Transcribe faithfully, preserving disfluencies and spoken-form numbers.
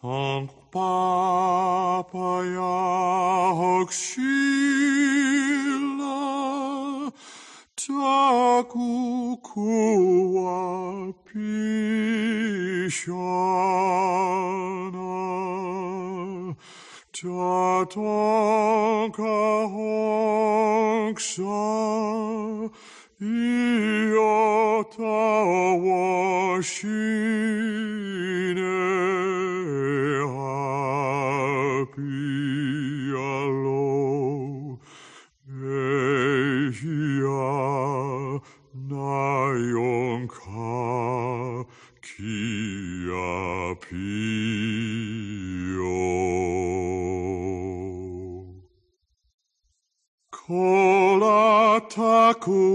Hank papaya hoksila takukua pishana tatonka honksa iota washine hapialo ehia nayonka kia pio kola taku